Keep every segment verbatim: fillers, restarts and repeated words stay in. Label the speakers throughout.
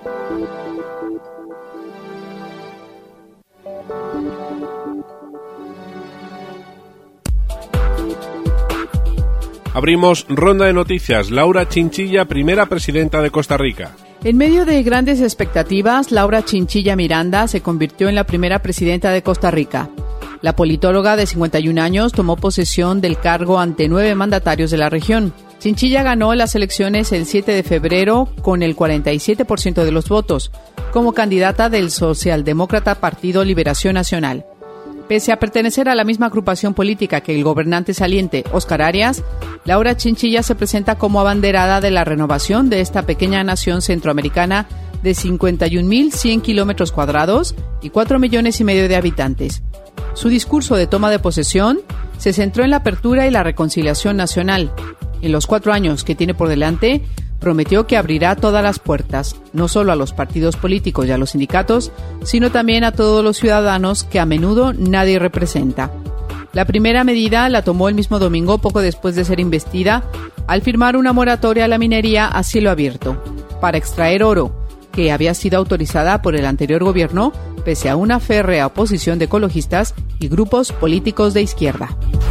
Speaker 1: Abrimos ronda de noticias. Laura Chinchilla, primera presidenta de Costa Rica.
Speaker 2: En medio de grandes expectativas, Laura Chinchilla Miranda se convirtió en la primera presidenta de Costa Rica. La politóloga de cincuenta y un años tomó posesión del cargo ante nueve mandatarios de la región. Chinchilla ganó las elecciones el siete de febrero con el cuarenta y siete por ciento de los votos, como candidata del socialdemócrata Partido Liberación Nacional. Pese a pertenecer a la misma agrupación política que el gobernante saliente, Óscar Arias, Laura Chinchilla se presenta como abanderada de la renovación de esta pequeña nación centroamericana de cincuenta y un mil cien kilómetros cuadrados y cuatro millones y medio de habitantes. Su discurso de toma de posesión se centró en la apertura y la reconciliación nacional. En los cuatro años que tiene por delante, prometió que abrirá todas las puertas, no solo a los partidos políticos y a los sindicatos, sino también a todos los ciudadanos que a menudo nadie representa. La primera medida la tomó el mismo domingo, poco después de ser investida, al firmar una moratoria a la minería a cielo abierto, para extraer oro, que había sido autorizada por el anterior gobierno, pese a una férrea oposición de ecologistas y grupos políticos de izquierda.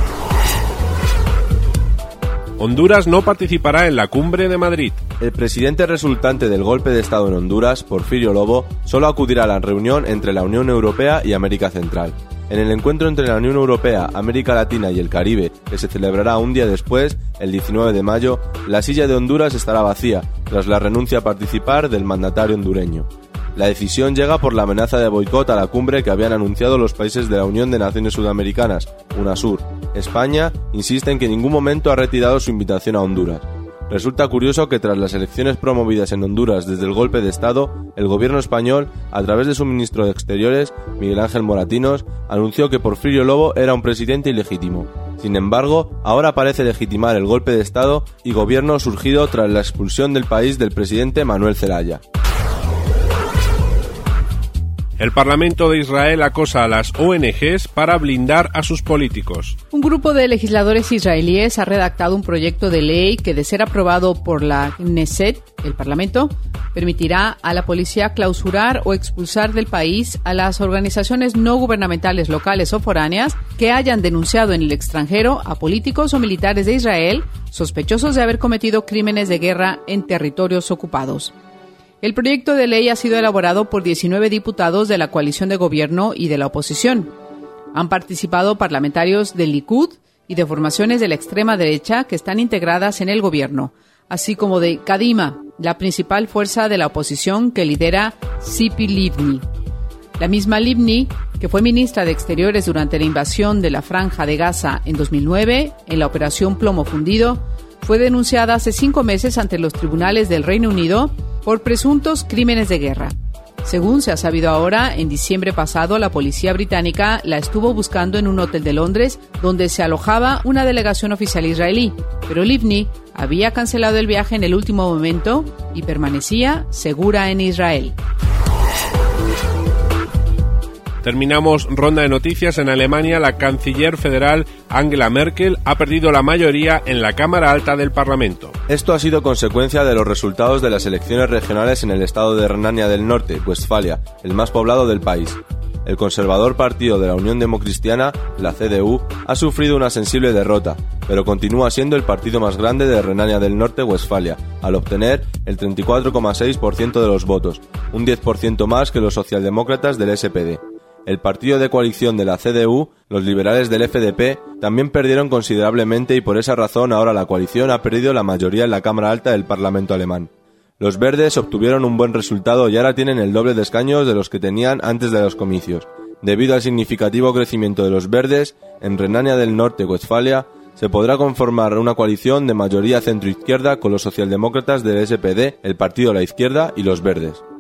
Speaker 1: Honduras no participará en la cumbre de Madrid.
Speaker 3: El presidente resultante del golpe de Estado en Honduras, Porfirio Lobo, solo acudirá a la reunión entre la Unión Europea y América Central. En el encuentro entre la Unión Europea, América Latina y el Caribe, que se celebrará un día después, el diecinueve de mayo, la silla de Honduras estará vacía, tras la renuncia a participar del mandatario hondureño. La decisión llega por la amenaza de boicot a la cumbre que habían anunciado los países de la Unión de Naciones Sudamericanas, UNASUR. España insiste en que en ningún momento ha retirado su invitación a Honduras. Resulta curioso que tras las elecciones promovidas en Honduras desde el golpe de Estado, el gobierno español, a través de su ministro de Exteriores, Miguel Ángel Moratinos, anunció que Porfirio Lobo era un presidente ilegítimo. Sin embargo, ahora parece legitimar el golpe de Estado y gobierno surgido tras la expulsión del país del presidente Manuel Zelaya.
Speaker 1: El Parlamento de Israel acosa a las O N Ges para blindar a sus políticos.
Speaker 2: Un grupo de legisladores israelíes ha redactado un proyecto de ley que, de ser aprobado por la Knesset, el Parlamento, permitirá a la policía clausurar o expulsar del país a las organizaciones no gubernamentales locales o foráneas que hayan denunciado en el extranjero a políticos o militares de Israel sospechosos de haber cometido crímenes de guerra en territorios ocupados. El proyecto de ley ha sido elaborado por diecinueve diputados de la coalición de gobierno y de la oposición. Han participado parlamentarios del Likud y de formaciones de la extrema derecha que están integradas en el gobierno, así como de Kadima, la principal fuerza de la oposición que lidera Tzipi Livni. La misma Livni, que fue ministra de Exteriores durante la invasión de la Franja de Gaza en dos mil nueve, en la Operación Plomo Fundido, fue denunciada hace cinco meses ante los tribunales del Reino Unido por presuntos crímenes de guerra. Según se ha sabido ahora, en diciembre pasado la policía británica la estuvo buscando en un hotel de Londres donde se alojaba una delegación oficial israelí, pero Livni había cancelado el viaje en el último momento y permanecía segura en Israel.
Speaker 1: Terminamos ronda de noticias. En Alemania, la canciller federal Angela Merkel ha perdido la mayoría en la Cámara Alta del Parlamento.
Speaker 3: Esto ha sido consecuencia de los resultados de las elecciones regionales en el estado de Renania del Norte, Westfalia, el más poblado del país. El conservador partido de la Unión Democristiana, la C D U, ha sufrido una sensible derrota, pero continúa siendo el partido más grande de Renania del Norte-Westfalia, al obtener el treinta y cuatro coma seis por ciento de los votos, un diez por ciento más que los socialdemócratas del S P D. El partido de coalición de la C D U, los liberales del F D P, también perdieron considerablemente y por esa razón ahora la coalición ha perdido la mayoría en la Cámara Alta del Parlamento alemán. Los verdes obtuvieron un buen resultado y ahora tienen el doble de escaños de los que tenían antes de los comicios. Debido al significativo crecimiento de los verdes, en Renania del Norte-Westfalia se podrá conformar una coalición de mayoría centro-izquierda con los socialdemócratas del S P D, el Partido de la Izquierda y los verdes.